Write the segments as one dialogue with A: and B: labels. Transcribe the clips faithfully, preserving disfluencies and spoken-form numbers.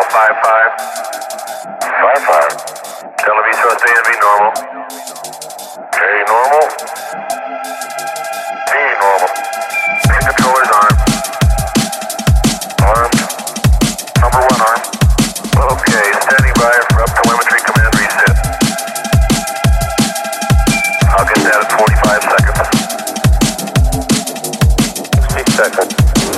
A: five five.
B: five five.
A: Televiso stay to be normal.
B: Okay, normal. B, normal.
A: Main controller's armed.
B: Armed. Number one arm.
A: Okay, standing by for up telemetry command reset. I'll get that at forty-five seconds.
B: sixty seconds.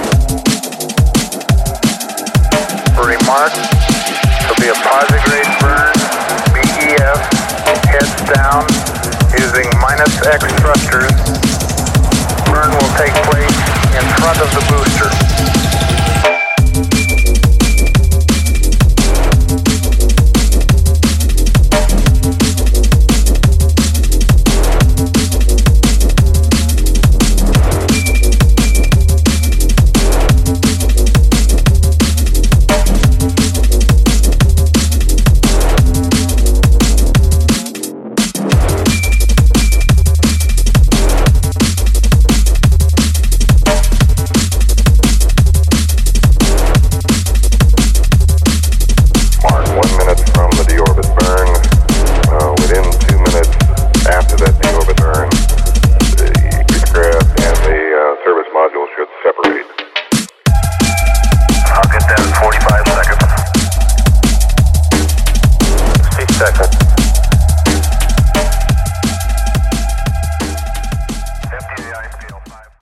A: Remark, there'll be a posigrade burn, B E F, heads down, using minus X thrusters. Burn will take place in front of the booster.